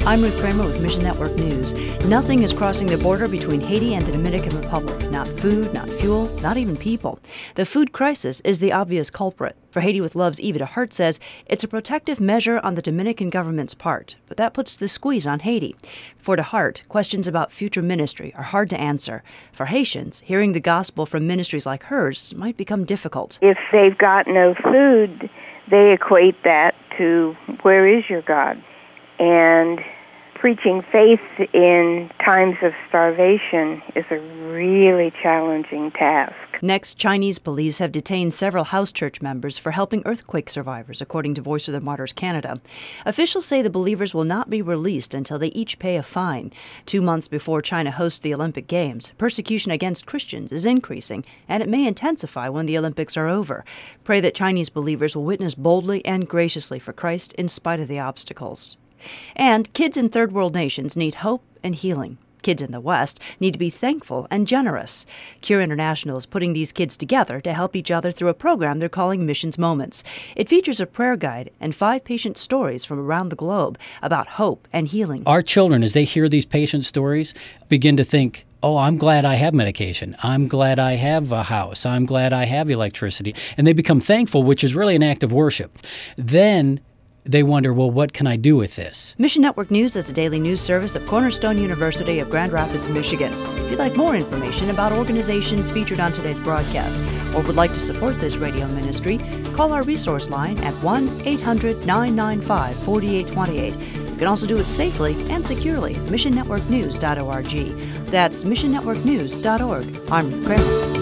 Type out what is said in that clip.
I'm Ruth Kramer with Mission Network News. Nothing is crossing the border between Haiti and the Dominican Republic. Not food, not fuel, not even people. The food crisis is the obvious culprit. For Haiti with Love's Eva DeHart says it's a protective measure on the Dominican government's part, but that puts the squeeze on Haiti. For DeHart, questions about future ministry are hard to answer. For Haitians, hearing the gospel from ministries like hers might become difficult. If they've got no food, they equate that to, where is your God? And preaching faith in times of starvation is a really challenging task. Next, Chinese police have detained several house church members for helping earthquake survivors, according to Voice of the Martyrs Canada. Officials say the believers will not be released until they each pay a fine. 2 months before China hosts the Olympic Games, persecution against Christians is increasing, and it may intensify when the Olympics are over. Pray that Chinese believers will witness boldly and graciously for Christ in spite of the obstacles. And kids in third world nations need hope and healing. Kids in the West need to be thankful and generous. Cure International is putting these kids together to help each other through a program they're calling Missions Moments. It features a prayer guide and 5 patient stories from around the globe about hope and healing. Our children, as they hear these patient stories, begin to think, oh, I'm glad I have medication. I'm glad I have a house. I'm glad I have electricity. And they become thankful, which is really an act of worship. Then they wonder, well, what can I do with this? Mission Network News is a daily news service of Cornerstone University of Grand Rapids, Michigan. If you'd like more information about organizations featured on today's broadcast or would like to support this radio ministry, call our resource line at 1-800-995-4828. You can also do it safely and securely at missionnetworknews.org. That's missionnetworknews.org. I'm Ruth Kramer.